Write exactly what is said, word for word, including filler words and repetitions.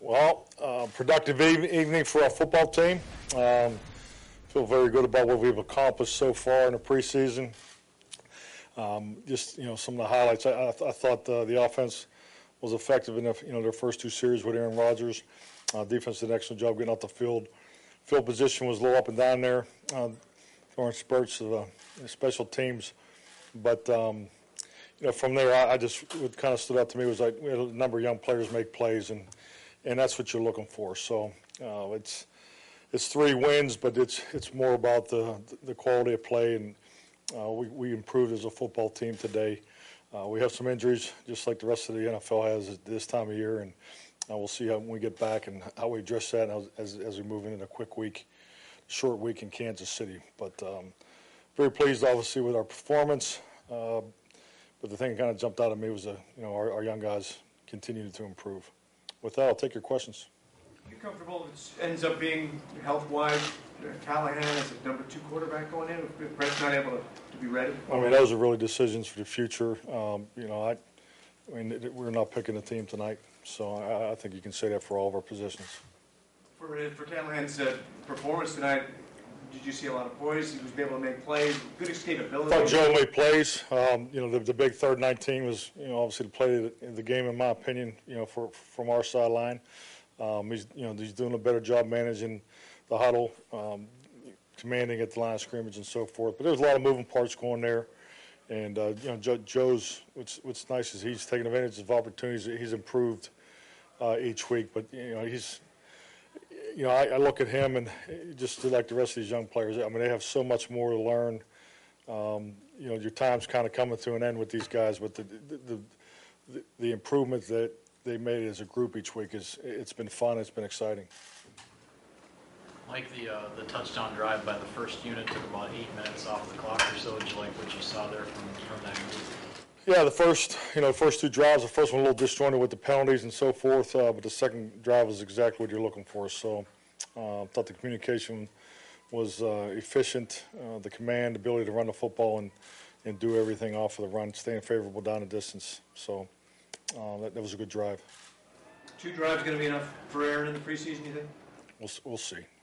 Well, uh, productive eve- evening for our football team. Um, feel very good about what we've accomplished so far in the preseason. Um, just you know, some of the highlights. I, I, th- I thought uh, the offense was effective in the, you know their first two series with Aaron Rodgers. Uh, defense did an excellent job getting out the field. Field position was a little up and down there, uh, during spurts of uh, special teams, but. Um, You know, from there, I, I just what kind of stood out to me was like we had a number of young players make plays, and and that's what you're looking for. So uh, it's it's three wins, but it's it's more about the the quality of play, and uh, we we improved as a football team today. Uh, we have some injuries, just like the rest of the N F L has at this time of year, and uh, we'll see how when we get back and how we address that as as we move into a quick week, short week in Kansas City. But um, very pleased, obviously, with our performance. Uh, But the thing that kind of jumped out at me was, uh, you know, our, our young guys continue to improve. With that, I'll take your questions. You comfortable it ends up being health-wise, Callahan as a number two quarterback going in, if Brett's not able to, to be ready? I mean, those are really decisions for the future. Um, you know, I, I mean, it, we're not picking a team tonight, so I, I think you can say that for all of our positions. For, for Callahan's uh, performance tonight, did you see a lot of poise? He was able to make plays, good escapability. I thought Joe made plays. Um, you know, the, the big third nineteen was, you know, obviously to play the, the game, in my opinion, you know, for from our sideline. Um, he's, you know, he's doing a better job managing the huddle, um, commanding at the line of scrimmage and so forth. But there's a lot of moving parts going there. And, uh, you know, Joe, Joe's, what's, what's nice is he's taking advantage of opportunities. He's improved uh, each week. But, you know, he's, you know, I, I look at him and just like the rest of these young players, I mean, they have so much more to learn. Um, you know, your time's kind of coming to an end with these guys, but the the, the the improvement that they made as a group each week is it's been fun. It's been exciting. Like the uh, the touchdown drive by the first unit took about eight minutes off the clock or so. Did you like what you saw there from from that group? Yeah, the first, you know, the first two drives, the first one a little disjointed with the penalties and so forth, uh, but the second drive was exactly what you're looking for. So I uh, thought the communication was uh, efficient, uh, the command, the ability to run the football and, and do everything off of the run, staying favorable down the distance. So uh, that, that was a good drive. Two drives going to be enough for Aaron in the preseason, you think? We'll, we'll see.